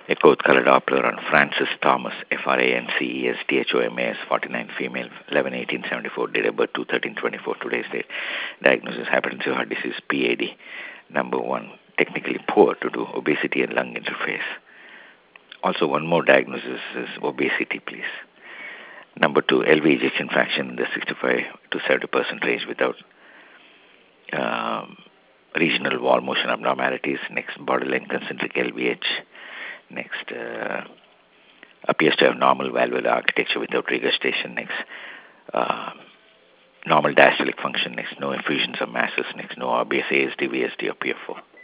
Echoed color Doppler on Frances Thomas, FRANCES THOMAS, 49, female, 11/18/74, date of birth 2/13/24, today's date. Diagnosis hypertensive heart disease, PAD. Number one, technically poor to do obesity and lung interface. Also, one more diagnosis is obesity, please. Number two, LV ejection fraction in the 65 to 70% range without um, regional wall motion abnormalities. Next, borderline concentric LVH. Next, appears to have normal valvular architecture without regurgitation. Next, uh, normal diastolic function. Next, no effusions or masses. Next, no RBS, ASD, VSD, or PFO.